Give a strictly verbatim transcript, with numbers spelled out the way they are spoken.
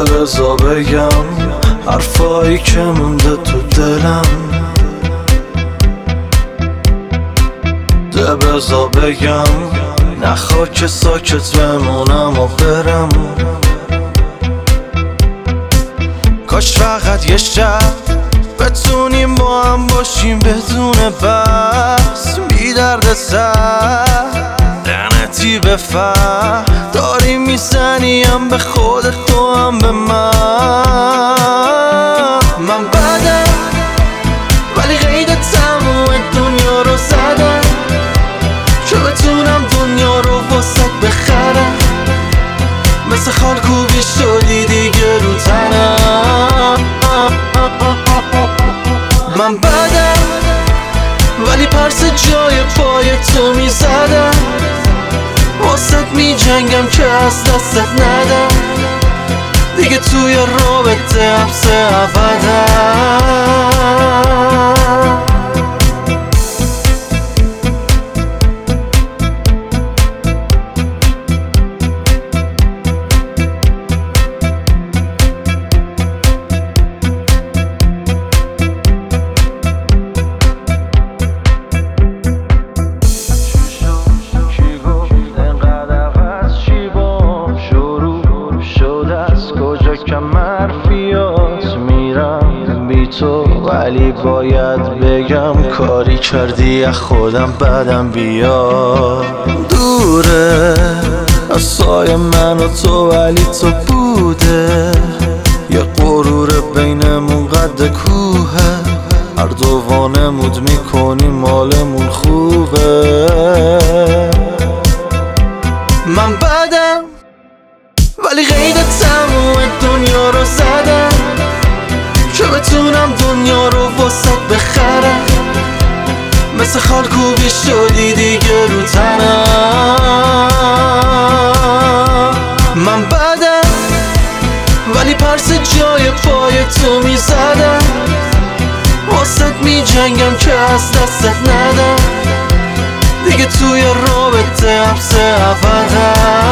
بذار بگم حرفایی که مونده تو دلم، ده بذار بگم نخوا که ساکت بمونم و برم. کاش فقط یه شب بتونیم با هم باشیم بدون بس، بی درد سر لعنتی به فهم داری میزنیم به خودت تو هم به من. من بدم ولی قید تموم دنیا رو زدم، چه بتونم دنیا رو واسط بخرم. مثل خالکوبی شدی دیگه رو تنم. من بدم ولی پرس جای پای تو میزدم، واسط می جنگم که از دستت ندم. دیگه توی رابطه حبس ابدم. کمرفیات میرم بی تو، ولی باید بگم کاری کردی از خودم بدم بیاد. دوره از سایه من و تو ولی تو بوده، یه غرور بینمون قد کوهه، هر دو وانمود میکنی مالمون خوبه. من بدم ولی قید تموم دنیا رو زدم، چه بتونم دنیا رو واسط بخرم. مثل خالکوبی شدی دیگه رو تنم. من بدم ولی پرس جای پای تو میزدم، واسط می جنگم که از دستت ندم. دیگه توی رابطه حبس ابدم.